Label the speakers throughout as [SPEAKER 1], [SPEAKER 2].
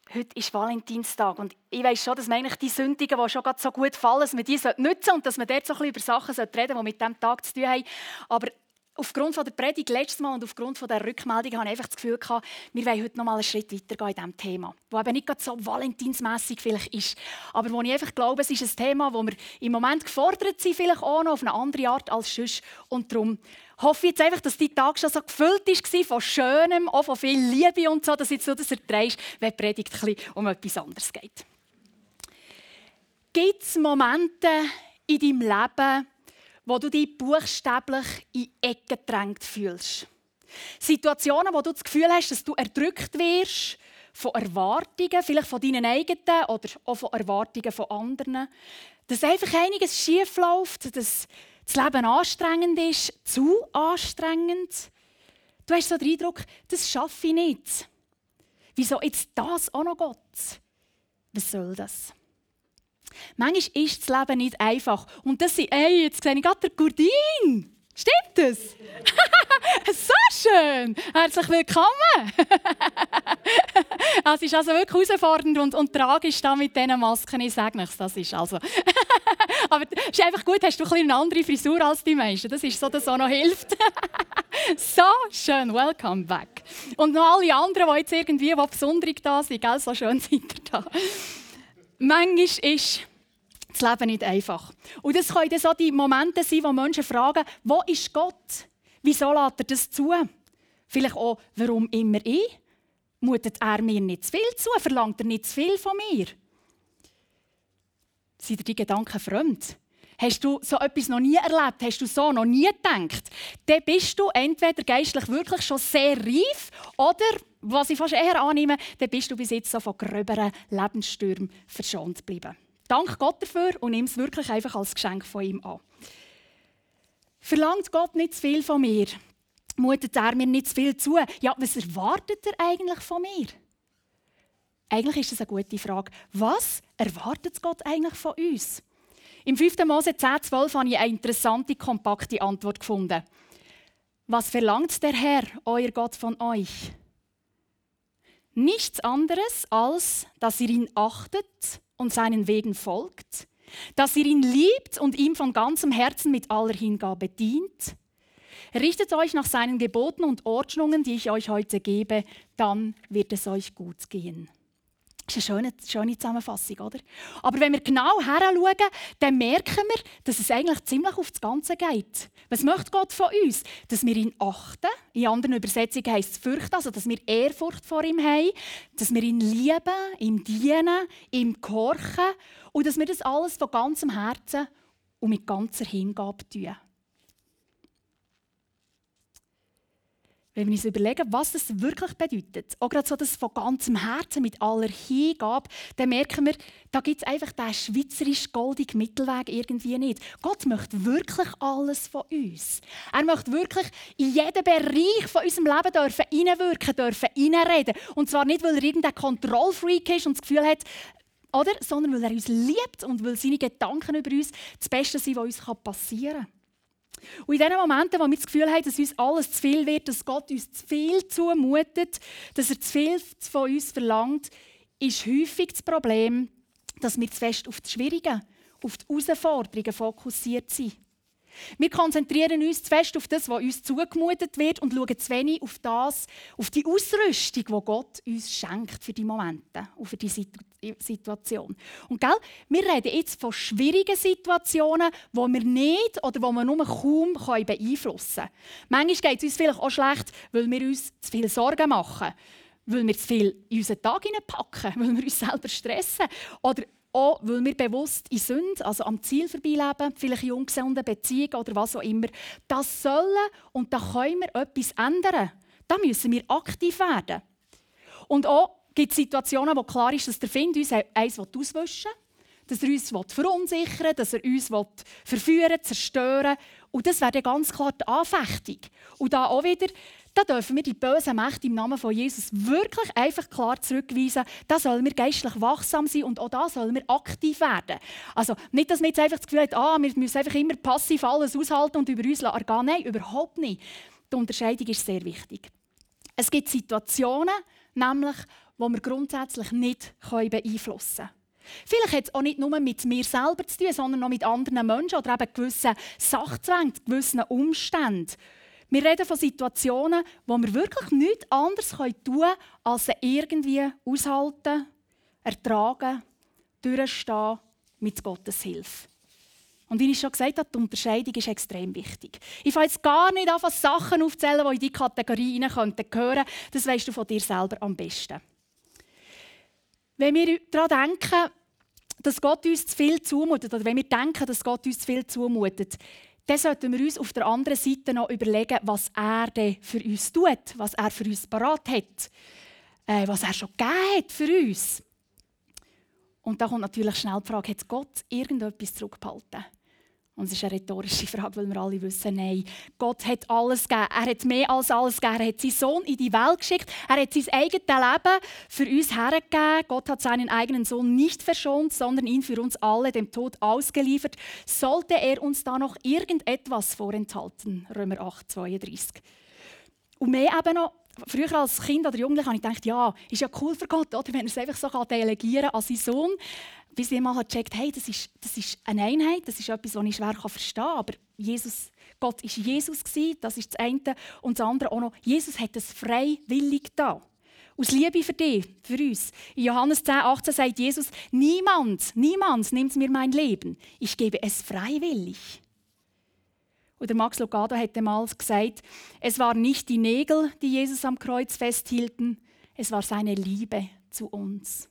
[SPEAKER 1] Heute ist Valentinstag und ich weiss schon, dass man eigentlich die Sündigen, die schon so gut fallen, dass man die nutzen sollte und dass man dort so ein bisschen über Sachen reden sollte, die mit diesem Tag zu tun haben. Aber aufgrund der Predigt letztes Mal und aufgrund der Rückmeldung habe ich einfach das Gefühl gehabt, wir wollen heute noch mal einen Schritt weitergehen in diesem Thema, das eben nicht gerade so valentinsmässig vielleicht ist, aber wo ich einfach glaube, es ist ein Thema, wo wir im Moment gefordert sind, vielleicht auch noch auf eine andere Art als sonst. Und darum hoffe ich jetzt einfach, dass die Tag schon so gefüllt war von Schönem, auch von viel Liebe und so, dass jetzt so das erträgst, wenn die Predigt ein bisschen um etwas anderes geht. Gibt es Momente in deinem Leben, wo du dich buchstäblich in Ecken gedrängt fühlst? Situationen, wo du das Gefühl hast, dass du erdrückt wirst von Erwartungen, vielleicht von deinen eigenen oder auch von Erwartungen von anderen. Dass einfach einiges schief läuft, dass das Leben anstrengend ist, zu anstrengend. Du hast so den Eindruck, das schaffe ich nicht. Wieso jetzt das auch noch Gott? Was soll das? Manchmal ist das Leben nicht einfach. Und das sind, jetzt sehe ich gerade den Gurdin. Stimmt das? So schön! Herzlich willkommen! Es ist also wirklich herausfordernd und tragisch da mit diesen Masken. Ich sage nichts, das ist also. Aber es ist einfach gut, hast du ein eine andere Frisur als die meisten. Das ist so, dass auch noch hilft. So schön, welcome back. Und noch alle anderen, die jetzt irgendwie besonders da sind, gell? So schön seid ihr da. Manchmal ist das Leben nicht einfach. Und das können dann so die Momente sein, wo Menschen fragen, wo ist Gott? Wieso lässt er das zu? Vielleicht auch, warum immer ich? Mutet er mir nicht zu viel zu? Verlangt er nicht zu viel von mir? Sind dir die Gedanken fremd? Hast du so etwas noch nie erlebt? Hast du so noch nie gedacht? Dann bist du entweder geistlich wirklich schon sehr reif oder, was ich fast eher annehme, dann bist du bis jetzt so von gröberen Lebensstürmen verschont geblieben. Dank Gott dafür und nimm es wirklich einfach als Geschenk von ihm an. Verlangt Gott nicht zu viel von mir? Mutet er mir nicht zu viel zu? Ja, was erwartet er eigentlich von mir? Eigentlich ist das eine gute Frage. Was erwartet Gott eigentlich von uns? Im 5. Mose 10,12 habe ich eine interessante, kompakte Antwort gefunden. Was verlangt der Herr, euer Gott, von euch? Nichts anderes, als dass ihr ihn achtet und seinen Wegen folgt, dass ihr ihn liebt und ihm von ganzem Herzen mit aller Hingabe dient. Richtet euch nach seinen Geboten und Ordnungen, die ich euch heute gebe, dann wird es euch gut gehen. Das ist eine schöne Zusammenfassung, oder? Aber wenn wir genau heranschauen, dann merken wir, dass es eigentlich ziemlich auf das Ganze geht. Was möchte Gott von uns? Dass wir ihn achten. In anderen Übersetzungen heisst es fürchten, also dass wir Ehrfurcht vor ihm haben, dass wir ihn lieben, ihm dienen, ihm gehorchen und dass wir das alles von ganzem Herzen und mit ganzer Hingabe tun. Wenn wir uns überlegen, was das wirklich bedeutet, auch gerade so das von ganzem Herzen, mit aller Hingabe, dann merken wir, da gibt es einfach diesen schweizerisch-goldigen Mittelweg irgendwie nicht. Gott möchte wirklich alles von uns. Er möchte wirklich in jeden Bereich von unserem Leben dürfen hineinwirken, dürfen hineinreden. Und zwar nicht, weil er irgendein Kontrollfreak ist und das Gefühl hat, oder? Sondern weil er uns liebt und weil seine Gedanken über uns das Beste sind, was uns passieren kann. Und in den Momenten, wo wir das Gefühl haben, dass uns alles zu viel wird, dass Gott uns zu viel zumutet, dass er zu viel von uns verlangt, ist häufig das Problem, dass wir zu fest auf das Schwierige, auf die Herausforderungen fokussiert sind. Wir konzentrieren uns zu fest auf das, was uns zugemutet wird und schauen zu wenig auf die Ausrüstung, die Gott uns schenkt für die Momente und für die Situation. Und gell, wir reden jetzt von schwierigen Situationen, die wir nicht oder die wir nur kaum beeinflussen können. Manchmal geht es uns vielleicht auch schlecht, weil wir uns zu viel Sorgen machen, weil wir zu viel in unseren Tag hineinpacken, weil wir uns selber stressen oder auch, weil wir bewusst in Sünde, also am Ziel vorbeileben, vielleicht in ungesunden Beziehungen oder was auch immer. Das sollen und da können wir etwas ändern. Da müssen wir aktiv werden. Und auch gibt es Situationen, wo klar ist, dass der Feind uns eins auswischen will, dass er uns verunsichern will, dass er uns verführen, zerstören will. Und das wäre ganz klar die Anfechtung. Und da auch wieder, da dürfen wir die bösen Mächte im Namen von Jesus wirklich einfach klar zurückweisen. Da sollen wir geistlich wachsam sein und auch da sollen wir aktiv werden. Also nicht, dass wir jetzt einfach das Gefühl haben, wir müssen einfach immer passiv alles aushalten und über uns ergehen. Nein, überhaupt nicht. Die Unterscheidung ist sehr wichtig. Es gibt Situationen, nämlich, die wir grundsätzlich nicht beeinflussen können. Vielleicht hat es auch nicht nur mit mir selber zu tun, sondern auch mit anderen Menschen oder eben gewissen Sachzwängen, gewissen Umständen. Wir reden von Situationen, wo wir wirklich nichts anderes tun können, als sie irgendwie aushalten, ertragen, durchstehen mit Gottes Hilfe. Und wie ich schon gesagt habe, die Unterscheidung ist extrem wichtig. Ich fange jetzt gar nicht an, Sachen aufzählen, die in diese Kategorie gehören könnten. Das weisst du von dir selber am besten. Wenn wir daran denken, dass Gott uns zu viel zumutet, oder wenn wir denken, dass Gott uns zu viel zumutet, dann sollten wir uns auf der anderen Seite noch überlegen, was er denn für uns tut, was er für uns parat hat, was er schon gegeben hat für uns. Und da kommt natürlich schnell die Frage, hat Gott irgendetwas zurückgehalten? Und es ist eine rhetorische Frage, weil wir alle wissen, nein, Gott hat alles gegeben. Er hat mehr als alles gegeben. Er hat seinen Sohn in die Welt geschickt. Er hat sein eigenes Leben für uns hergegeben. Gott hat seinen eigenen Sohn nicht verschont, sondern ihn für uns alle dem Tod ausgeliefert. Sollte er uns da noch irgendetwas vorenthalten? Römer 8, 32. Und mehr eben noch, früher als Kind oder Jugendlich habe ich gedacht, ja, ist ja cool für Gott, oder? Wenn er es einfach so delegieren kann an seinen Sohn. Bis ich mal gecheckt habe, hey, das ist eine Einheit, das ist etwas, was ich schwer verstehen kann. Aber Gott war Jesus, das ist das eine. Und das andere auch noch, Jesus hat es freiwillig getan. Aus Liebe für dich, für uns. In Johannes 10, 18 sagt Jesus, niemand nimmt mir mein Leben. Ich gebe es freiwillig. Und der Max Lucado hat einmal gesagt, es waren nicht die Nägel, die Jesus am Kreuz festhielten, es war seine Liebe zu uns.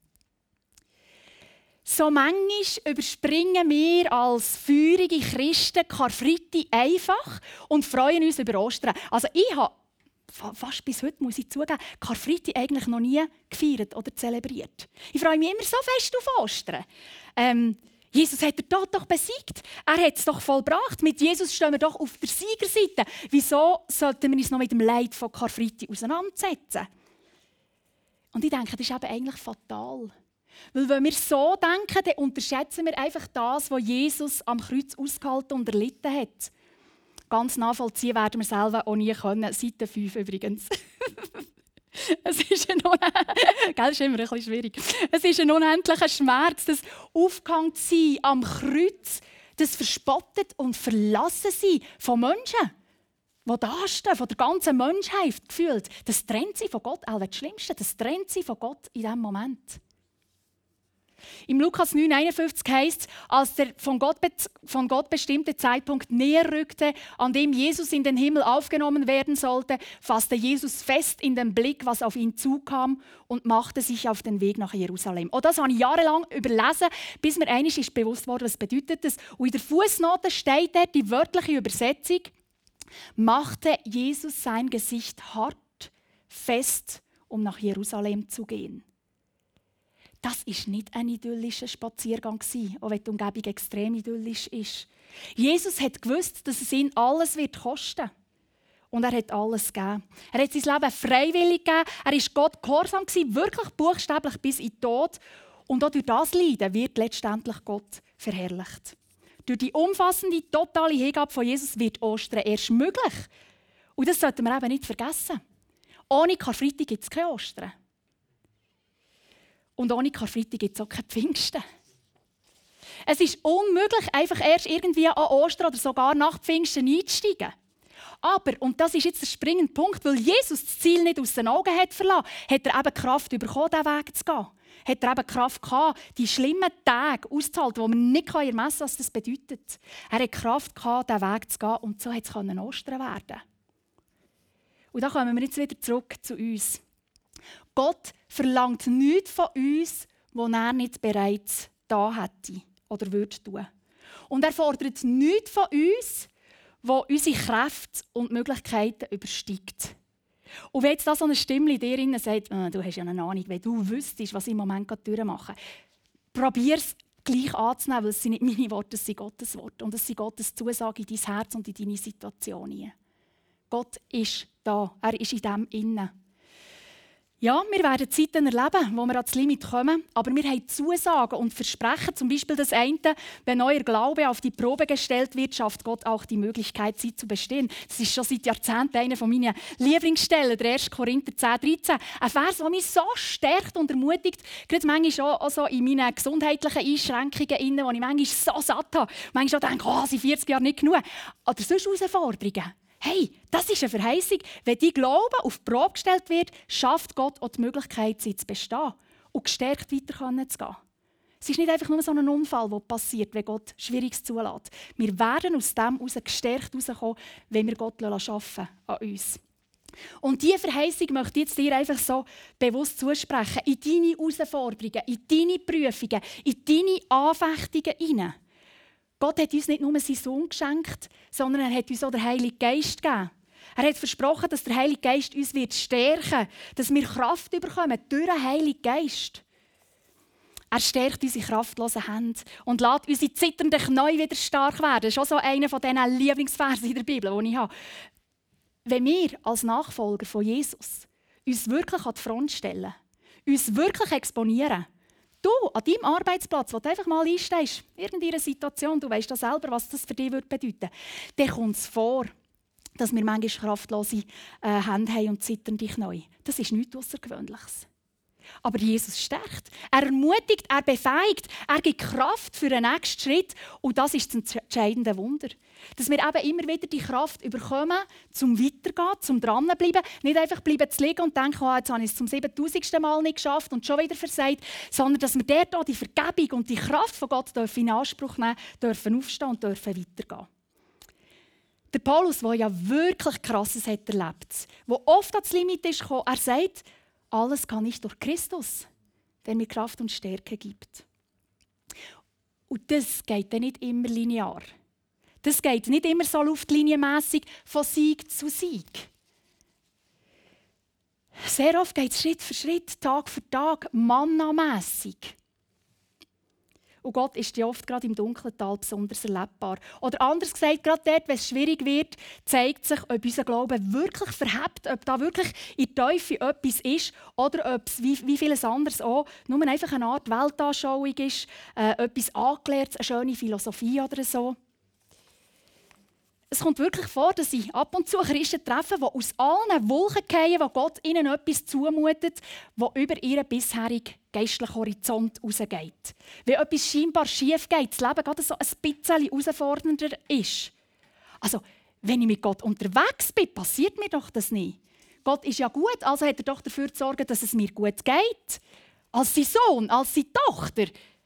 [SPEAKER 1] So manchmal überspringen wir als feurige Christen Karfreitag einfach und freuen uns über Ostern. Also ich habe fast bis heute, muss ich zugeben, Karfreitag eigentlich noch nie gefeiert oder zelebriert. Ich freue mich immer so fest auf Ostern. Jesus hat den Tod doch besiegt. Er hat es doch vollbracht. Mit Jesus stehen wir doch auf der Siegerseite. Wieso sollten wir uns noch mit dem Leid von Karfreitag auseinandersetzen? Und ich denke, das ist eben eigentlich fatal. Weil wenn wir so denken, dann unterschätzen wir einfach das, was Jesus am Kreuz ausgehalten und erlitten hat. Ganz nachvollziehen werden wir selber auch nie können. Seite 5 übrigens. Es ist immer ein bisschen schwierig. Es ist ein unendlicher Schmerz, das aufgehangen sein am Kreuz, das verspottet und verlassen sein von Menschen, die da stehen, von der ganzen Menschheit gefühlt. Das trennt sie von Gott, auch das Schlimmste, das trennt sie von Gott in diesem Moment. Im Lukas 9,51 heißt es, als der von Gott bestimmte Zeitpunkt näher rückte, an dem Jesus in den Himmel aufgenommen werden sollte, fasste Jesus fest in den Blick, was auf ihn zukam und machte sich auf den Weg nach Jerusalem. Und das habe ich jahrelang überlesen, bis mir einmal bewusst wurde, was bedeutet das. Und in der Fußnote steht dort die wörtliche Übersetzung, machte Jesus sein Gesicht hart, fest, um nach Jerusalem zu gehen. Das war nicht ein idyllischer Spaziergang, auch wenn die Umgebung extrem idyllisch ist. Jesus hat gewusst, dass es ihn alles kosten wird. Und er hat alles gegeben. Er hat sein Leben freiwillig gegeben. Er war Gott gehorsam, wirklich buchstäblich bis in den Tod. Und auch durch das Leiden wird letztendlich Gott verherrlicht. Durch die umfassende, totale Hingabe von Jesus wird Ostern erst möglich. Und das sollten wir eben nicht vergessen. Ohne Karfreitag gibt es kein Ostern. Und ohne Karfreitag gibt es auch keine Pfingsten. Es ist unmöglich, einfach erst irgendwie an Ostern oder sogar nach Pfingsten einzusteigen. Aber, und das ist jetzt der springende Punkt, weil Jesus das Ziel nicht aus den Augen hat verlassen, hat er eben Kraft bekommen, diesen Weg zu gehen. Hat er eben Kraft gehabt, die schlimmen Tage auszuhalten, die man nicht ermessen kann, was das bedeutet. Er hat Kraft gehabt, diesen Weg zu gehen und so hat es Ostern werden. Und da kommen wir jetzt wieder zurück zu uns. Gott verlangt nichts von uns, was er nicht bereits da hätte oder würde tun. Und er fordert nichts von uns, was unsere Kräfte und Möglichkeiten übersteigt. Und wenn jetzt da so eine Stimme in dir sagt, du hast ja eine Ahnung, wenn du wüsstest, was ich im Moment durchmache, probier es gleich anzunehmen, weil es sind nicht meine Worte, es sind Gottes Worte. Und es sind Gottes Zusage in dein Herz und in deine Situation. Gott ist da, er ist in dem innen. Ja, wir werden Zeiten erleben, wo wir ans Limit kommen, aber wir haben Zusagen und Versprechen. Zum Beispiel das eine, wenn euer Glaube auf die Probe gestellt wird, schafft Gott auch die Möglichkeit, sie zu bestehen. Das ist schon seit Jahrzehnten einer meiner Lieblingsstellen, der 1. Korinther 10,13. Ein Vers, der mich so stärkt und ermutigt, gerade manchmal auch so in meinen gesundheitlichen Einschränkungen, wo ich manchmal so satt habe. Manchmal auch denke, sind 40 Jahre nicht genug. Oder sonst Herausforderungen. Hey, das ist eine Verheißung. Wenn dein Glaube auf die Probe gestellt wird, schafft Gott auch die Möglichkeit, sie zu bestehen und gestärkt weiter zu gehen. Es ist nicht einfach nur so ein Unfall, der passiert, wenn Gott Schwieriges zulässt. Wir werden aus dem heraus gestärkt herauskommen, wenn wir Gott arbeiten an uns. Und diese Verheißung möchte ich jetzt dir einfach so bewusst zusprechen. In deine Herausforderungen, in deine Prüfungen, in deine Anfechtungen hinein. Gott hat uns nicht nur seinen Sohn geschenkt, sondern er hat uns auch den Heiligen Geist gegeben. Er hat versprochen, dass der Heilige Geist uns stärken wird, dass wir Kraft bekommen durch den Heiligen Geist. Er stärkt unsere kraftlosen Hände und lässt unsere zitternden Knie wieder stark werden. Das ist auch so einer von diesen Lieblingsversen in der Bibel, die ich habe. Wenn wir als Nachfolger von Jesus uns wirklich an die Front stellen, uns wirklich exponieren, du, an deinem Arbeitsplatz, wo du einfach mal einstehst, in irgendeiner Situation, du weißt ja selber, was das für dich bedeuten würde, dann kommt es vor, dass wir manchmal kraftlose Hände haben und zitternde Knie. Das ist nichts Außergewöhnliches. Aber Jesus stärkt. Er ermutigt, er befähigt, er gibt Kraft für den nächsten Schritt. Und das ist das entscheidende Wunder. Dass wir eben immer wieder die Kraft bekommen, zum Weitergehen, zum Dranbleiben. Nicht einfach bleiben zu liegen und denken, jetzt habe ich es zum 7000. Mal nicht geschafft und schon wieder versagt. Sondern dass wir dort auch die Vergebung und die Kraft von Gott in Anspruch nehmen dürfen, aufstehen und dürfen weitergehen. Der Paulus, der ja wirklich Krasses hat erlebt, der oft ans Limit ist gekommen, er sagt, alles kann ich durch Christus, der mir Kraft und Stärke gibt. Und das geht dann nicht immer linear. Das geht nicht immer so luftlinienmässig von Sieg zu Sieg. Sehr oft geht es Schritt für Schritt, Tag für Tag, mannamässig. Und Gott ist ja oft gerade im dunklen Tal besonders erlebbar. Oder anders gesagt, gerade dort, wenn es schwierig wird, zeigt sich, ob unser Glaube wirklich verhebt, ob da wirklich in der Teufel etwas ist oder ob es, wie vieles anderes auch, nur einfach eine Art Weltanschauung ist, etwas Angelehrtes, eine schöne Philosophie oder so. Es kommt wirklich vor, dass ich ab und zu Christen treffe, die aus allen Wolken fallen, wo Gott ihnen etwas zumutet, das über ihren bisherigen geistlichen Horizont hinausgeht. Wenn etwas scheinbar schief geht, das Leben gerade so ein bisschen herausfordernder ist. Also, wenn ich mit Gott unterwegs bin, passiert mir doch das nicht. Gott ist ja gut, also hat er doch dafür zu sorgen, dass es mir gut geht. Als sein Sohn, als seine Tochter.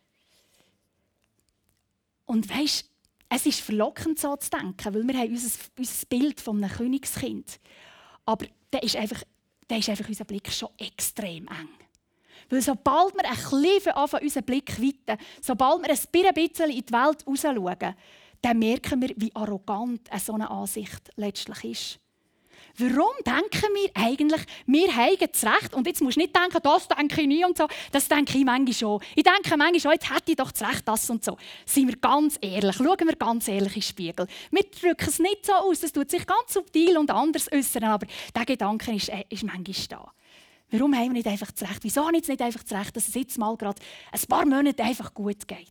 [SPEAKER 1] Und weisst, es ist verlockend, so zu denken, weil wir haben unser Bild von einem Königskind. Aber da ist einfach unser Blick schon extrem eng. Weil sobald wir ein bisschen anfangen, unseren Blick weiten, sobald wir ein bisschen in die Welt rausschauen, dann merken wir, wie arrogant eine solche Ansicht letztlich ist. Warum denken wir eigentlich, wir haben das Recht? Und jetzt musst du nicht denken, das denke ich nie und so. Das denke ich manchmal schon. Ich denke manchmal schon, jetzt hätte ich doch das Recht, das und so. Seien wir ganz ehrlich, schauen wir ganz ehrlich in den Spiegel. Wir drücken es nicht so aus, es tut sich ganz subtil und anders äußern, aber der Gedanke ist manchmal da. Warum haben wir nicht einfach das Recht? Wieso habe ich jetzt nicht einfach das Recht, dass es jetzt mal gerade ein paar Monate einfach gut geht?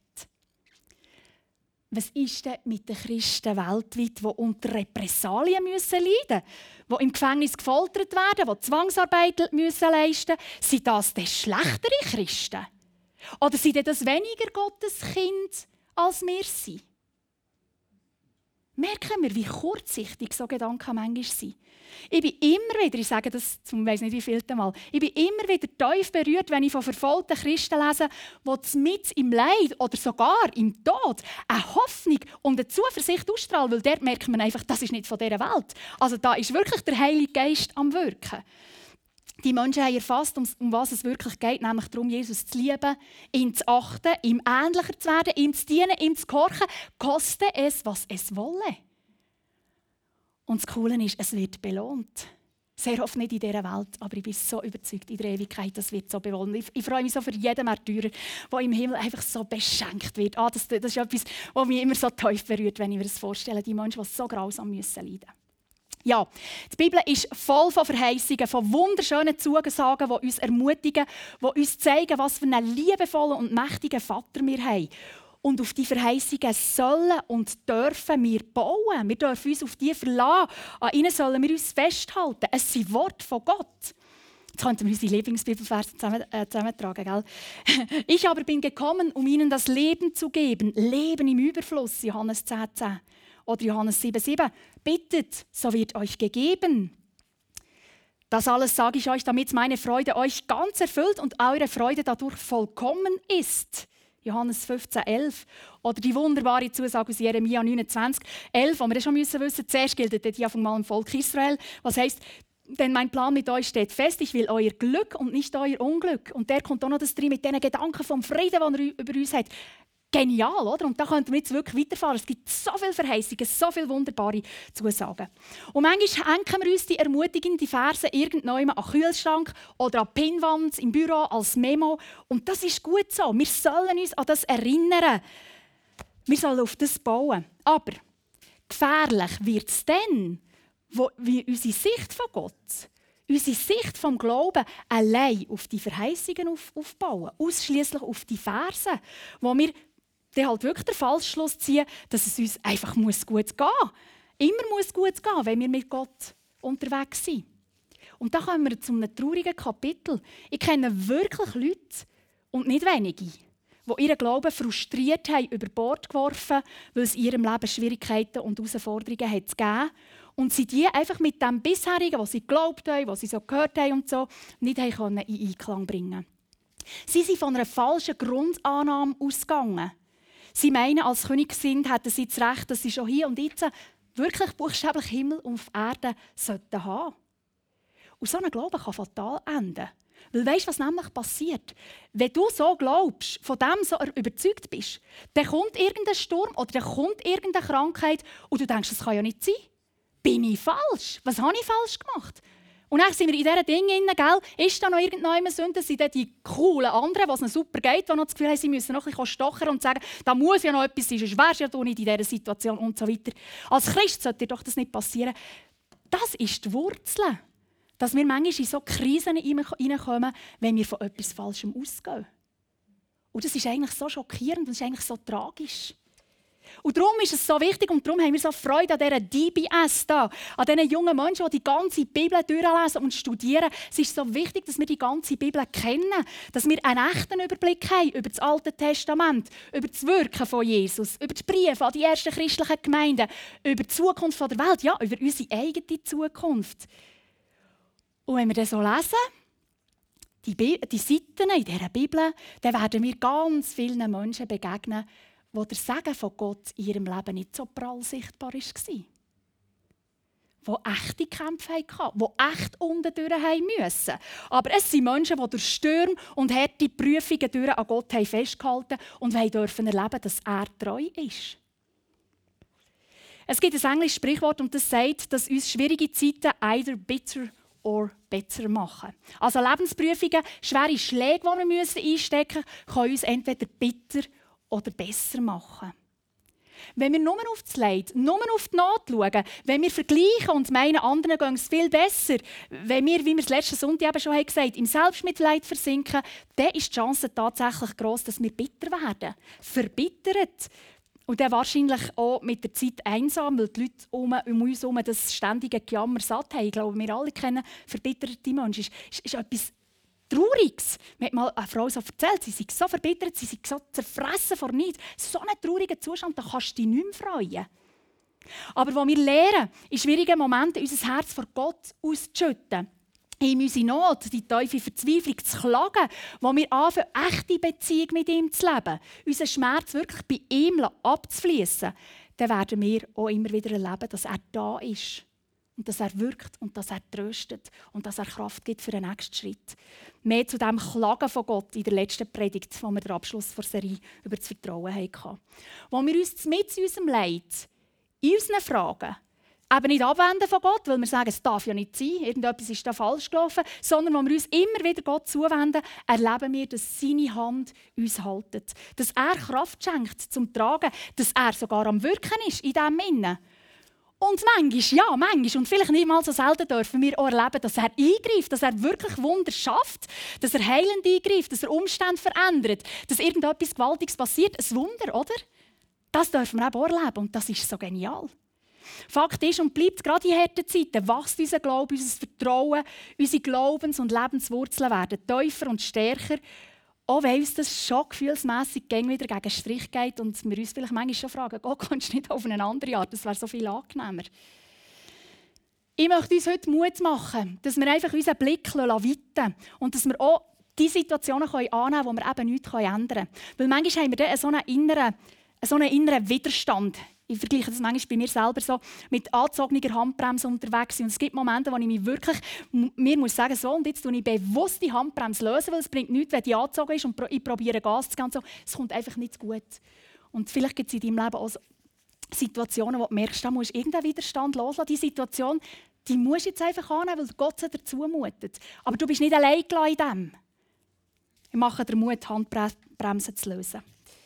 [SPEAKER 1] Was ist denn mit den Christen weltweit, die unter Repressalien leiden müssen, die im Gefängnis gefoltert werden, die Zwangsarbeit leisten müssen? Sind das denn schlechtere Christen? Oder sind das weniger Gottes Kind, als wir sind? Merken wir, wie kurzsichtig so Gedanken manchmal sind. Ich bin immer wieder, ich sage das zum weiss nicht wie vielten Mal, ich bin immer wieder tief berührt, wenn ich von verfolgten Christen lese, die mitten im Leid oder sogar im Tod eine Hoffnung und eine Zuversicht ausstrahlen, weil dort merkt man einfach, das ist nicht von dieser Welt. Also da ist wirklich der Heilige Geist am Wirken. Die Menschen haben erfasst, um was es wirklich geht, nämlich darum, Jesus zu lieben, ihn zu achten, ihm ähnlicher zu werden, ihm zu dienen, ihm zu gehorchen, koste es, was es wolle. Und das Coole ist, es wird belohnt. Sehr oft nicht in dieser Welt, aber ich bin so überzeugt, in der Ewigkeit, das wird so belohnt. Ich freue mich so für jeden Märtyrer, der im Himmel einfach so beschenkt wird. Das ist etwas, was mich immer so tief berührt, wenn ich mir das vorstelle, die Menschen, die so grausam leiden müssen. Ja, die Bibel ist voll von Verheißungen, von wunderschönen Zusagen, die uns ermutigen, die uns zeigen, was für einen liebevollen und mächtigen Vater wir haben. Und auf die Verheißungen sollen und dürfen wir bauen. Wir dürfen uns auf die verlassen. An ihnen sollen wir uns festhalten. Es sind Worte von Gott. Jetzt könnten wir unsere Lieblingsbibelverse zusammentragen. Gell? Ich aber bin gekommen, um ihnen das Leben zu geben. Leben im Überfluss, Johannes 10,10. Oder Johannes 7,7. Bittet, so wird euch gegeben. Das alles sage ich euch, damit meine Freude euch ganz erfüllt und eure Freude dadurch vollkommen ist. Johannes 15,11. Oder die wunderbare Zusage aus Jeremia 29,11, wo wir schon wissen müssen, zuerst gilt die von dem Volk Israel. Was heisst, denn mein Plan mit euch steht fest, ich will euer Glück und nicht euer Unglück. Und der kommt auch noch das drin mit diesen Gedanken vom Frieden, den er über uns hat. Genial, oder? Und da könnten wir jetzt wirklich weiterfahren. Es gibt so viele Verheißungen, so viele wunderbare Zusagen. Und manchmal hängen wir uns die ermutigenden Verse irgendwann an den Kühlschrank oder an die Pinnwand im Büro als Memo. Und das ist gut so. Wir sollen uns an das erinnern. Wir sollen auf das bauen. Aber gefährlich wird es dann, wo wir unsere Sicht von Gott, unsere Sicht vom Glauben allein auf die Verheißungen aufbauen. Ausschließlich auf die Verse, wo wir dann halt wirklich den Falschschluss ziehen, dass es uns einfach gut gehen muss. Immer muss gut gehen, wenn wir mit Gott unterwegs sind. Und da kommen wir zu einem traurigen Kapitel. Ich kenne wirklich Leute, und nicht wenige, die ihren Glauben frustriert haben, über Bord geworfen, weil es in ihrem Leben Schwierigkeiten und Herausforderungen hat gegeben. Und sie die einfach mit dem Bisherigen, was sie geglaubt haben, was sie so gehört haben und so, nicht in Einklang bringen. Sie sind von einer falschen Grundannahme ausgegangen. Sie meinen, als Königskind hätten sie das Recht, dass sie schon hier und jetzt wirklich buchstäblich Himmel auf Erde sollten haben. Und so ein Glaube kann fatal enden. Weil weisst du, was nämlich passiert? Wenn du so glaubst, von dem so überzeugt bist, dann kommt irgendein Sturm oder dann kommt irgendeine Krankheit und du denkst, das kann ja nicht sein. Bin ich falsch? Was habe ich falsch gemacht? Und dann sind wir in diesen Dingen drin, gell? Ist da noch irgendjemand Sünde? Sind dann die coolen anderen, die es ihnen super geht, die noch das Gefühl haben, sie müssen noch ein bisschen stochern und sagen, da muss ja noch etwas sein, sonst wärst du ja nicht in dieser Situation und so weiter. Als Christ sollte dir doch das nicht passieren. Das ist die Wurzel, dass wir manchmal in so Krisen hineinkommen, wenn wir von etwas Falschem ausgehen. Und das ist eigentlich so schockierend und das ist eigentlich so tragisch. Und darum ist es so wichtig und darum haben wir so Freude an dieser DBS da, an diesen jungen Menschen, die die ganze Bibel durchlesen und studieren. Es ist so wichtig, dass wir die ganze Bibel kennen, dass wir einen echten Überblick haben über das Alte Testament, über das Wirken von Jesus, über die Briefe an die ersten christlichen Gemeinden, über die Zukunft der Welt, ja, über unsere eigene Zukunft. Und wenn wir das so lesen, die Seiten in dieser Bibel, dann werden wir ganz vielen Menschen begegnen, wo der Segen von Gott in ihrem Leben nicht so prall sichtbar war. Die echte Kämpfe hatten, die echt unten durch mussten. Aber es sind Menschen, die durch Stürme und harte Prüfungen durch an Gott festgehalten haben und dürfen erleben, dass er treu ist. Es gibt ein englisches Sprichwort, und das sagt, dass uns schwierige Zeiten either bitter or better machen. Also Lebensprüfungen, schwere Schläge, die wir einstecken müssen, können uns entweder bitter oder besser machen. Wenn wir nur auf das Leid, nur auf die Not schauen, wenn wir vergleichen und meinen, anderen gehen es viel besser, wenn wir, wie wir es letzten Sonntag eben schon gesagt haben, im Selbstmitleid versinken, dann ist die Chance tatsächlich gross, dass wir bitter werden. Verbittert. Und dann wahrscheinlich auch mit der Zeit einsam, weil die Leute um uns herum das ständige Gejammer satt haben. Ich glaube, wir alle kennen verbitterte Menschen. Es ist etwas Trauriges. Mir hat mal eine Frau so erzählt, sie sei so verbittert, sie sei so zerfressen vor nichts. So einen traurigen Zustand, da kannst du dich nicht mehr freuen. Aber wo wir lernen, in schwierigen Momenten unser Herz vor Gott auszuschütten, in unsere Not, die tiefe Verzweiflung zu klagen, wo wir anfangen, echte Beziehung mit ihm zu leben, unseren Schmerz wirklich bei ihm abzufließen, dann werden wir auch immer wieder erleben, dass er da ist. Und dass er wirkt und dass er tröstet und dass er Kraft gibt für den nächsten Schritt. Mehr zu dem Klagen von Gott in der letzten Predigt, wo wir den Abschluss der Serie über das Vertrauen hatten. Wo wir uns mit unserem Leid, in unseren Fragen, eben nicht abwenden von Gott, weil wir sagen, es darf ja nicht sein, irgendetwas ist da falsch gelaufen, sondern wo wir uns immer wieder Gott zuwenden, erleben wir, dass seine Hand uns haltet. Dass er Kraft schenkt zum Tragen, dass er sogar am Wirken ist in diesem Innen. Und manchmal, und vielleicht nicht mal so selten dürfen wir auch erleben, dass er eingreift, dass er wirklich Wunder schafft, dass er heilend eingreift, dass er Umstände verändert, dass irgendetwas Gewaltiges passiert. Ein Wunder, oder? Das dürfen wir eben auch erleben und das ist so genial. Fakt ist und bleibt, gerade in harten Zeiten wächst unser Glaube, unser Vertrauen, unsere Glaubens- und Lebenswurzeln werden tiefer und stärker, auch wenn uns das schon gefühlsmässig wieder gegen den Strich geht und wir uns vielleicht manchmal schon fragen, Gott, kannst du nicht auf eine andere Art, das wäre so viel angenehmer. Ich möchte uns heute Mut machen, dass wir einfach unseren Blick weiten lassen und dass wir auch die Situationen annehmen können, wo wir eben nichts ändern können. Weil manchmal haben wir dann so einen inneren Widerstand. Ich vergleiche das manchmal bei mir selber so mit angezogener Handbremse unterwegs. Und es gibt Momente, wo ich mich wirklich mir muss sagen so, und jetzt löse ich bewusst die Handbremse lösen, weil es bringt nichts, wenn die angezogen ist und ich probiere Gas zu geben. So. Es kommt einfach nicht gut. Und vielleicht gibt es in deinem Leben auch Situationen, wo du merkst, da musst du irgendeinen Widerstand loslassen. Die Situation, die musst du jetzt einfach annehmen, weil Gott sie dir zumutet. Aber du bist nicht allein in dem. Ich mache dir Mut, die Handbremse zu lösen.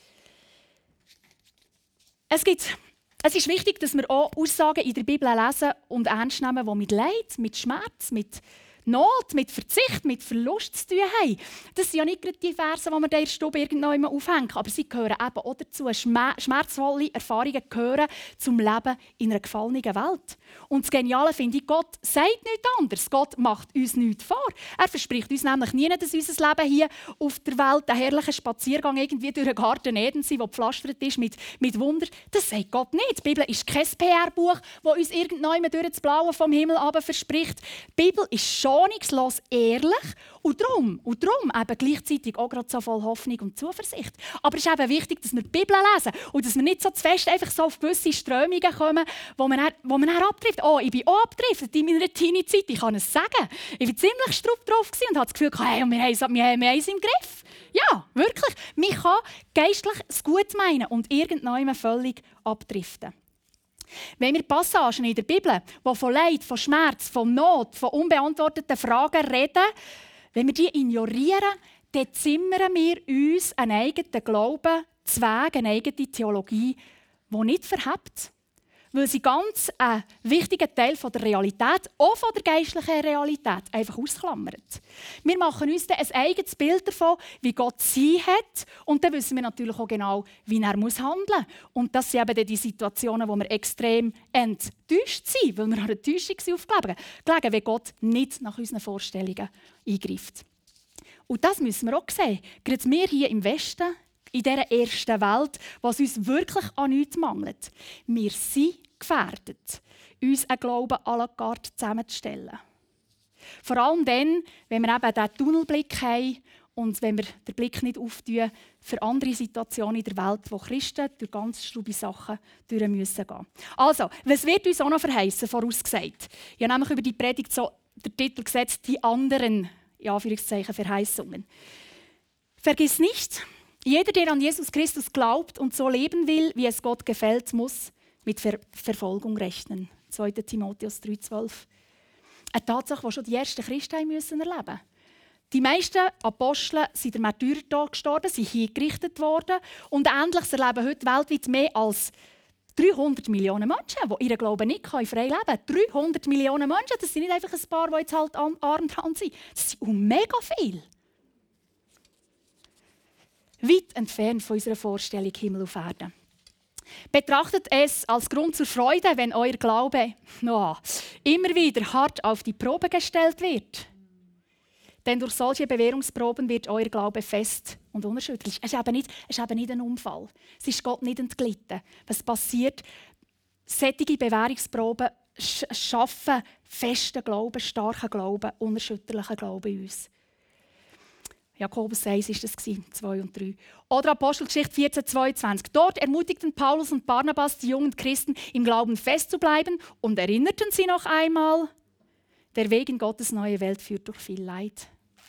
[SPEAKER 1] Es ist wichtig, dass wir auch Aussagen in der Bibel lesen und ernst nehmen, die mit Leid, mit Schmerz, mit Not, mit Verzicht, mit Verlust zu tun haben. Das sind ja nicht gerade die Verse, die wir in der Stube irgendwann aufhängen, aber sie gehören eben auch dazu. Schmerzvolle Erfahrungen gehören zum Leben in einer gefallenen Welt. Und das Geniale finde ich, Gott sagt nichts anderes. Gott macht uns nichts vor. Er verspricht uns nämlich nie, dass unser Leben hier auf der Welt ein herrlicher Spaziergang irgendwie durch den Garten Eden sein, der gepflastert ist mit Wunder. Das sagt Gott nicht. Die Bibel ist kein PR-Buch, das uns irgendwann durch das Blaue vom Himmel runter verspricht. Die Bibel ist schonungslos ehrlich und darum eben gleichzeitig auch gerade so voll Hoffnung und Zuversicht. Aber es ist eben wichtig, dass wir die Bibel lesen und dass wir nicht so zu fest einfach so auf gewisse Strömungen kommen, wo man dann abtrifft. Oh, ich bin auch abgedriftet in meiner Teenie-Zeit, ich kann es sagen. Ich war ziemlich strupp drauf und hatte das Gefühl, hey, wir haben es im Griff. Ja, wirklich. Man kann geistlich es gut meinen und irgendwann völlig abdriften. Wenn wir Passagen in der Bibel, die von Leid, von Schmerz, von Not, von unbeantworteten Fragen reden, wenn wir die ignorieren, dann zimmern wir uns einen eigenen Glauben, Zweig, eine eigene Theologie, die nicht verhebt. Weil sie ganz einen wichtigen Teil von der Realität, auch von der geistlichen Realität, einfach ausklammert. Wir machen uns dann ein eigenes Bild davon, wie Gott sie hat. Und dann wissen wir natürlich auch genau, wie er handeln muss. Und das sind eben dann die Situationen, wo wir extrem enttäuscht sind, weil wir an einer Täuschung aufgelegen, wenn Gott nicht nach unseren Vorstellungen eingreift. Und das müssen wir auch sehen. Gerade wir hier im Westen, in dieser ersten Welt, was uns wirklich an nichts mangelt. Wir sind gefährdet, uns einen Glauben à la carte zusammenzustellen. Vor allem dann, wenn wir eben diesen Tunnelblick haben und wenn wir den Blick nicht auftun für andere Situationen in der Welt, wo Christen durch ganz strube Sachen durch müssen gehen. Also, was wird uns auch noch verheißen, vorausgesagt? Ich habe nämlich über die Predigt so den Titel gesetzt, die anderen, in Anführungszeichen, Verheißungen. Vergiss nicht, jeder, der an Jesus Christus glaubt und so leben will, wie es Gott gefällt, muss mit Verfolgung rechnen. 2. Timotheus 3,12. Eine Tatsache, die schon die ersten Christen erleben mussten. Die meisten Apostel sind der Märtyrertod gestorben, sind hingerichtet worden. Und Ähnliches erleben heute weltweit mehr als 300 Millionen Menschen, die ihren Glauben nicht frei leben können. 300 Millionen Menschen, das sind nicht einfach ein paar, die jetzt halt arm dran sind. Das sind mega viel. Weit entfernt von unserer Vorstellung Himmel auf Erden. Betrachtet es als Grund zur Freude, wenn euer Glaube immer wieder hart auf die Probe gestellt wird. Denn durch solche Bewährungsproben wird euer Glaube fest und unerschütterlich. Es ist eben nicht ein Unfall. Es ist Gott nicht entglitten. Was passiert? Solche Bewährungsproben schaffen festen Glauben, starken Glauben, unerschütterlichen Glauben in uns. Jakobus 1 war das, 2 und 3. Oder Apostelgeschichte 14,22. Dort ermutigten Paulus und Barnabas die jungen Christen, im Glauben festzubleiben und erinnerten sie noch einmal, der Weg in Gottes neue Welt führt durch viel Leid.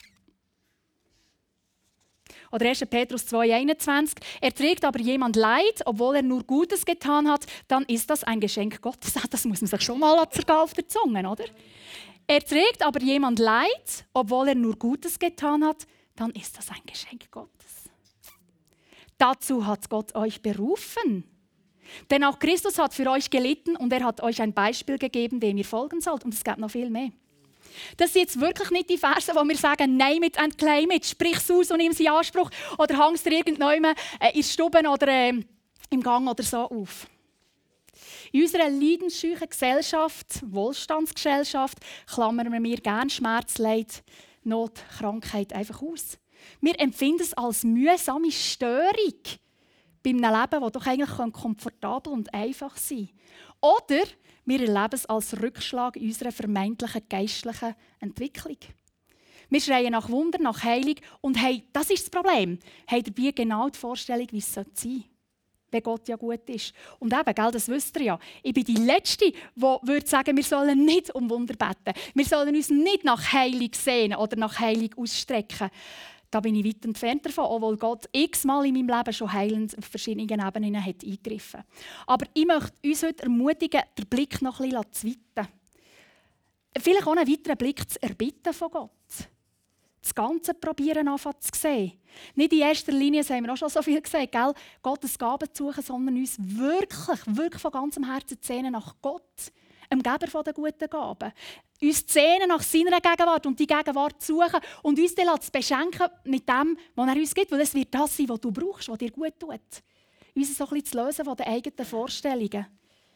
[SPEAKER 1] Oder 1. Petrus 2,21. Erträgt aber jemand Leid, obwohl er nur Gutes getan hat, dann ist das ein Geschenk Gottes. Das muss man sich schon mal zergehen auf der Zunge, oder? Erträgt aber jemand Leid, obwohl er nur Gutes getan hat, dann ist das ein Geschenk Gottes. Dazu hat Gott euch berufen. Denn auch Christus hat für euch gelitten und er hat euch ein Beispiel gegeben, dem ihr folgen sollt. Und es gibt noch viel mehr. Das sind jetzt wirklich nicht die Verse, wo wir sagen, name it and claim it, sprich es aus und nimm sie in Anspruch oder hängst dir irgendjemand in der Stube oder im Gang oder so auf. In unserer leidensscheuchen Gesellschaft, Wohlstandsgesellschaft, klammern wir gerne Schmerz, Leid, Not, Krankheit einfach aus. Wir empfinden es als mühsame Störung bei einem Leben, das doch eigentlich komfortabel und einfach sein kann. Oder wir erleben es als Rückschlag in unserer vermeintlichen geistlichen Entwicklung. Wir schreien nach Wunder, nach Heilung und hey, das ist das Problem. Haben dabei genau die Vorstellung, wie es sein sollte, wenn Gott ja gut ist. Und eben, gell, das wisst ihr ja, ich bin die Letzte, die würde sagen, wir sollen nicht um Wunder beten. Wir sollen uns nicht nach Heilung sehnen oder nach Heilung ausstrecken. Da bin ich weit entfernt davon, obwohl Gott x-mal in meinem Leben schon heilend auf verschiedenen Ebenen hat eingegriffen. Aber ich möchte uns heute ermutigen, den Blick noch ein bisschen zu weiten. Vielleicht auch einen weiteren Blick zu erbitten von Gott. Das Ganze probieren anfangen zu sehen. Nicht in erster Linie, das haben wir auch schon so viel gesagt, gell? Gottes Gaben zu suchen, sondern uns wirklich von ganzem Herzen zu sehnen nach Gott, dem Geber der guten Gaben. Uns zu sehnen nach seiner Gegenwart und die Gegenwart zu suchen und uns dann zu beschenken mit dem, was er uns gibt, weil es wird das sein, was du brauchst, was dir gut tut. Uns so ein bisschen zu lösen von den eigenen Vorstellungen.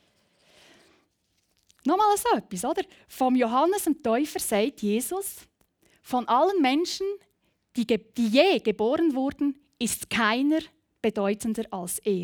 [SPEAKER 1] Nochmal so etwas, oder? Vom Johannes dem Täufer sagt Jesus, von allen Menschen, die je geboren wurden, ist keiner bedeutender als er.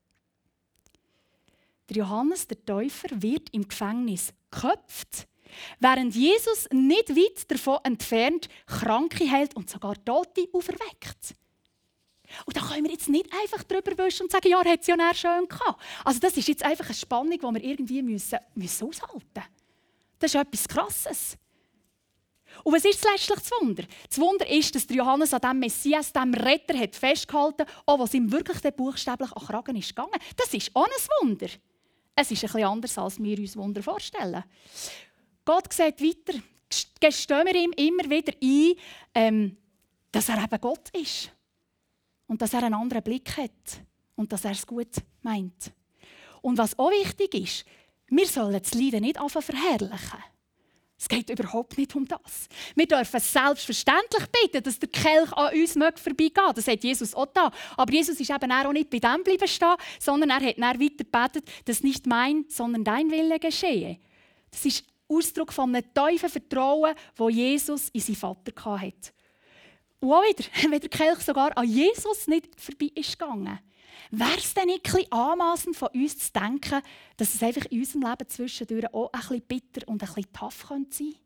[SPEAKER 1] Der Johannes, der Täufer, wird im Gefängnis geköpft, während Jesus nicht weit davon entfernt Kranke heilt und sogar Tote auferweckt. Und da können wir jetzt nicht einfach drüber wischen und sagen, ja, er hat es ja schön gehabt. Also das ist jetzt einfach eine Spannung, die wir irgendwie müssen aushalten müssen. Das ist etwas Krasses. Und was ist letztlich das Wunder? Das Wunder ist, dass der Johannes an diesem Messias, diesem Retter, hat festgehalten, auch was ihm wirklich buchstäblich an den Kragen ist gegangen. Das ist auch ein Wunder. Es ist ein bisschen anders, als wir uns Wunder vorstellen. Gott sagt weiter, gestehen wir ihm immer wieder ein, dass er eben Gott ist. Und dass er einen anderen Blick hat. Und dass er es gut meint. Und was auch wichtig ist, wir sollen das Leiden nicht verherrlichen. Es geht überhaupt nicht um das. Wir dürfen selbstverständlich bitten, dass der Kelch an uns vorbeigehen möge. Das hat Jesus auch da. Aber Jesus ist eben auch nicht bei dem bleiben stehen, sondern er hat dann weiter gebetet, dass nicht mein, sondern dein Wille geschehe. Das ist Ausdruck von einem tiefen Vertrauen, das Jesus in seinen Vater hatte. Und auch wieder, wenn der Kelch sogar an Jesus nicht vorbei ist gegangen, wäre es dann nicht ein bisschen anmassend von uns zu denken, dass es einfach in unserem Leben zwischendurch auch ein bisschen bitter und ein bisschen tough sein könnte?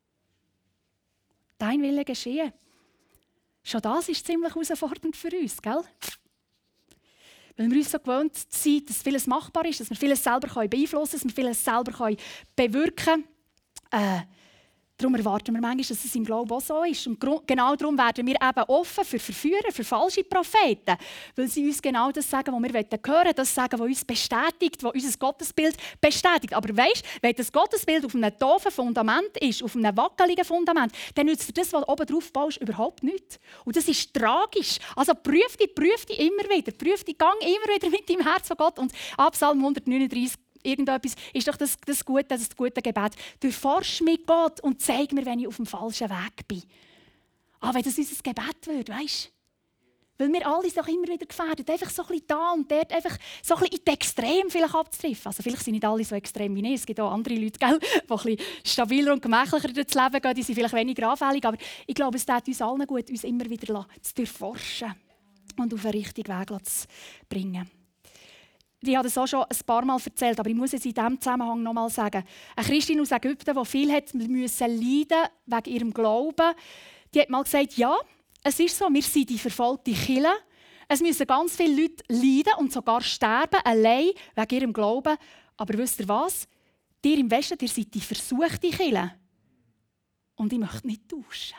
[SPEAKER 1] Dein Wille geschehe. Schon das ist ziemlich herausfordernd für uns, gell? Weil wir uns so gewöhnt sind, dass vieles machbar ist, dass wir vieles selber beeinflussen können, dass wir vieles selber bewirken können. Darum erwarten wir manchmal, dass es im Glauben auch so ist. Und genau darum werden wir eben offen für Verführer, für falsche Propheten. Weil sie uns genau das sagen, was wir hören wollen, das sagen, was uns bestätigt, was unser Gottesbild bestätigt. Aber weisst, wenn das Gottesbild auf einem doofen Fundament ist, auf einem wackeligen Fundament, dann nützt dir das, was du oben drauf baust, überhaupt nichts. Und das ist tragisch. Also prüf dich immer wieder. Prüf dich, gang immer wieder mit deinem Herz von Gott. Und ab Psalm 139 irgendetwas ist doch das gute Gebet. Durchforsch mit Gott und zeig mir, wenn ich auf dem falschen Weg bin. Wenn das unser Gebet wird, weisst du? Weil wir alle doch immer wieder gefährdet, einfach so ein bisschen da und dort, einfach so ein bisschen in die Extrem vielleicht abzutreffen. Also vielleicht sind nicht alle so extrem wie ich. Es gibt auch andere Leute, gell, die ein bisschen stabiler und gemächlicher durchs Leben gehen, die sind vielleicht weniger anfällig. Aber ich glaube, es tut uns allen gut, uns immer wieder zu durchforschen und auf den richtigen Weg zu bringen. Ich habe das auch schon ein paar Mal erzählt, aber ich muss es in diesem Zusammenhang noch mal sagen. Eine Christin aus Ägypten, die viel hat müssen leiden wegen ihrem Glauben, die hat mal gesagt, ja, es ist so, wir sind die verfolgte Kirche. Es müssen ganz viele Leute leiden und sogar sterben, allein wegen ihrem Glauben. Aber wisst ihr was? Ihr im Westen, ihr seid die versuchte Kirche. Und ich möchte nicht tauschen.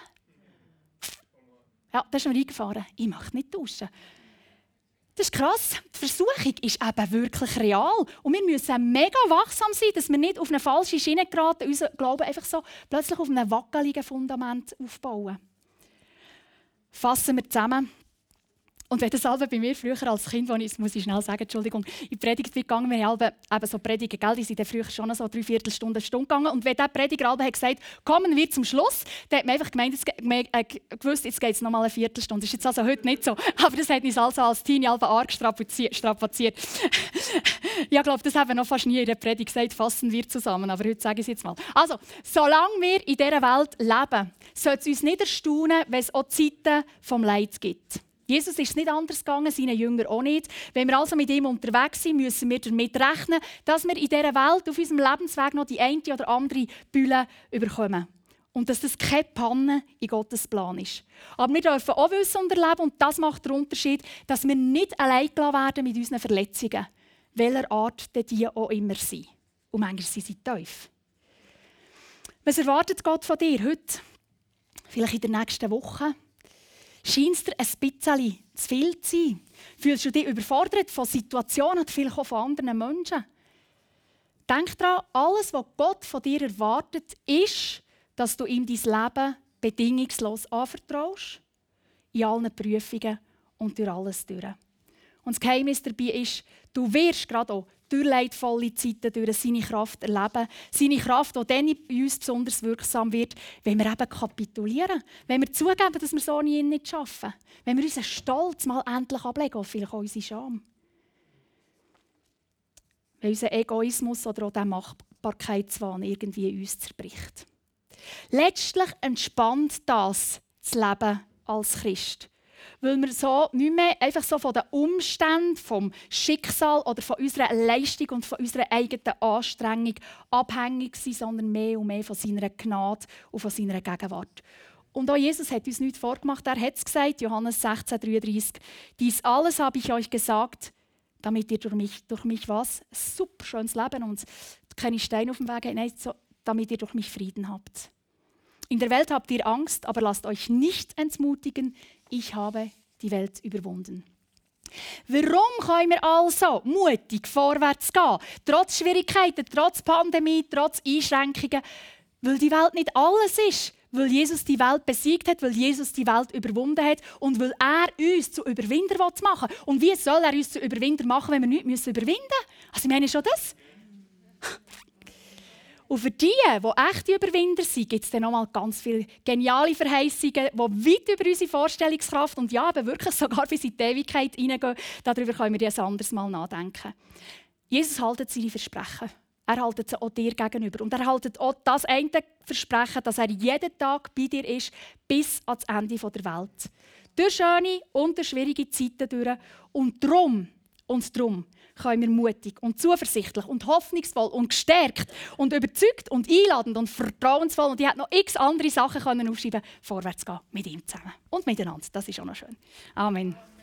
[SPEAKER 1] Ja, das ist mir eingefahren. Ich möchte nicht tauschen. Das ist krass. Die Versuchung ist eben wirklich real. Und wir müssen mega wachsam sein, dass wir nicht auf eine falsche Schiene geraten, unseren Glauben einfach so plötzlich auf einem wackeligen Fundament aufbauen. Fassen wir zusammen. Und wenn das bei mir früher als Kind, muss ich schnell sagen, Entschuldigung, in die Predigt gegangen, wir haben eben so Predigen, gell, die sind dann früher schon so 3/4 Stunde, eine Stunde gegangen. Und wenn der Prediger hat gesagt, kommen wir zum Schluss, dann hat man einfach gewusst, jetzt geht es noch mal eine Viertelstunde. Das ist jetzt also heute nicht so. Aber das hat uns also als Teenie arg strapaziert. Ich glaube, das haben wir noch fast nie in der Predigt gesagt, fassen wir zusammen. Aber heute sage ich es jetzt mal. Also, solange wir in dieser Welt leben, sollte es uns nicht erstaunen, wenn es auch Zeiten vom Leid gibt. Jesus ist es nicht anders gegangen, seine Jünger auch nicht. Wenn wir also mit ihm unterwegs sind, müssen wir damit rechnen, dass wir in dieser Welt auf unserem Lebensweg noch die eine oder andere Bühne bekommen. Und dass das keine Panne in Gottes Plan ist. Aber wir dürfen auch wissen und erleben, und das macht den Unterschied, dass wir nicht allein gelassen werden mit unseren Verletzungen, welcher Art die auch immer sind. Und manchmal sind sie tief. Was erwartet Gott von dir heute? Vielleicht in der nächsten Woche? Scheint es dir ein bisschen zu viel zu sein? Fühlst du dich überfordert von Situationen und vielleicht auch von anderen Menschen? Denk daran, alles, was Gott von dir erwartet, ist, dass du ihm dein Leben bedingungslos anvertraust. In allen Prüfungen und durch alles durch. Und das Geheimnis dabei ist, du wirst gerade auch durch leidvolle Zeiten durch seine Kraft erleben. Seine Kraft, die dann bei uns besonders wirksam wird, wenn wir eben kapitulieren. Wenn wir zugeben, dass wir so nie nicht schaffen. Wenn wir unseren Stolz mal endlich ablegen und vielleicht auch unsere Scham. Wenn unser Egoismus oder auch der Machbarkeitswahn irgendwie in uns zerbricht. Letztlich entspannt das Leben als Christ. Weil wir so nicht mehr einfach so von den Umständen, vom Schicksal oder von unserer Leistung und von unserer eigenen Anstrengung abhängig sind, sondern mehr und mehr von seiner Gnade und von seiner Gegenwart. Und auch Jesus hat uns nichts vorgemacht. Er hat es gesagt, Johannes 16,33. Dies alles habe ich euch gesagt, damit ihr durch mich was? Ein super schönes Leben und keine Steine auf dem Weg habt. Nein, so, damit ihr durch mich Frieden habt. In der Welt habt ihr Angst, aber lasst euch nicht entmutigen. Ich habe die Welt überwunden. Warum können wir also mutig vorwärts gehen? Trotz Schwierigkeiten, trotz Pandemie, trotz Einschränkungen. Weil die Welt nicht alles ist. Weil Jesus die Welt besiegt hat, weil Jesus die Welt überwunden hat und weil er uns zu Überwinder machen will. Und wie soll er uns zu Überwinder machen, wenn wir nichts überwinden müssen? Also ich meine schon das. Und für die echte Überwinder sind, gibt es dann nochmal ganz viele geniale Verheißungen, die weit über unsere Vorstellungskraft und ja, aber wirklich sogar bis in die Ewigkeit hineingehen. Darüber können wir ein anderes Mal nachdenken. Jesus hält seine Versprechen. Er hält sie auch dir gegenüber. Und er hält auch das eine Versprechen, dass er jeden Tag bei dir ist, bis ans Ende der Welt. Durch schöne und durch schwierige Zeiten durch. Und darum können wir mutig und zuversichtlich und hoffnungsvoll und gestärkt und überzeugt und einladend und vertrauensvoll, und ich hätte noch x andere Sachen aufschreiben können, vorwärts gehen mit ihm zusammen und miteinander. Das ist auch noch schön. Amen.